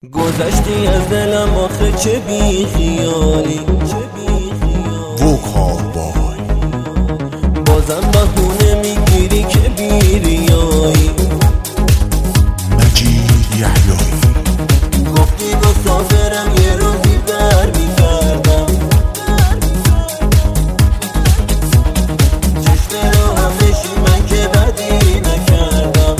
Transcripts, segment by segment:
گذشتی از دلم آخه چه بی خیالی ووکال بای بازم بهونه میگیری که بیریایی مجید یحیایی گفتی مسافرم یه روزی برمیگردم چشم رو هم بشی من که بدی نکردم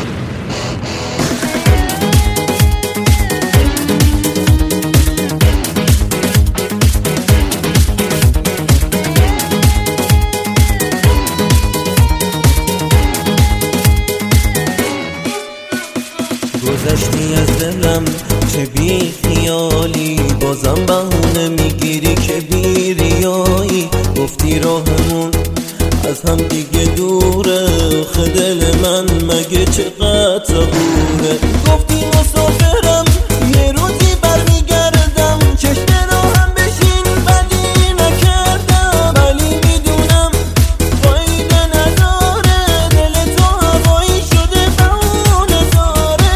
گذشتی از دلم چه بی خیالی بازم بهونه میگیری که بیریایی گفتی راهمون از هم دیگه دوره آخه دل من مگه چقدر صبوره گفتی مسافرم یه روزی برمیگردم چشم رو هم بشین بدی نکردم ولی میدونم فایده نداره دل تو هوایی شده بهونه داره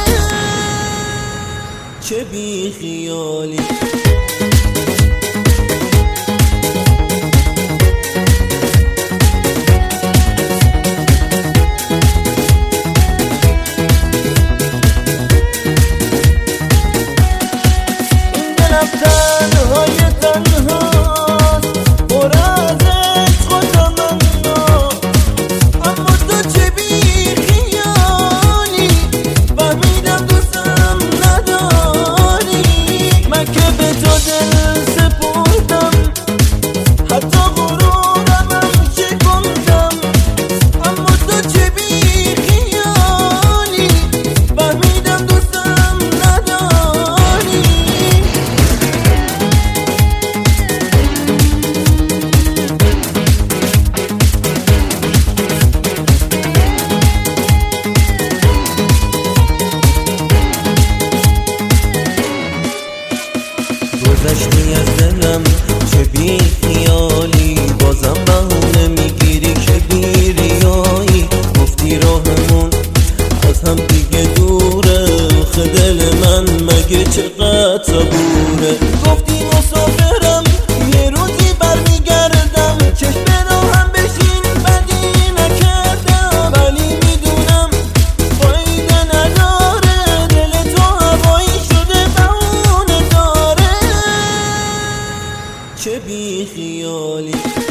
چه بی خیالی تنهای تنهاست پر از عشق و تمنا اما تو چه بی خیالی فهمیدم دوستم نداری من که به تو دل سپردم حتی غرورم هم شکندم اما تو چه بی خیالی فهمیدم دوستم نداری گذشتی از دلم چه بی خیالی بازم بهونه میگیری که بیریایی گفتی راهمون از هم دیگه دوره آخه دل من مگه چقدر صبوره گفتی مسافرم یه روزی برمیگردم چشم رو هم بشین بدی نکردم ولی میدونم فایده نداره دل تو هوایی شده بهونه داره چه بی خیالی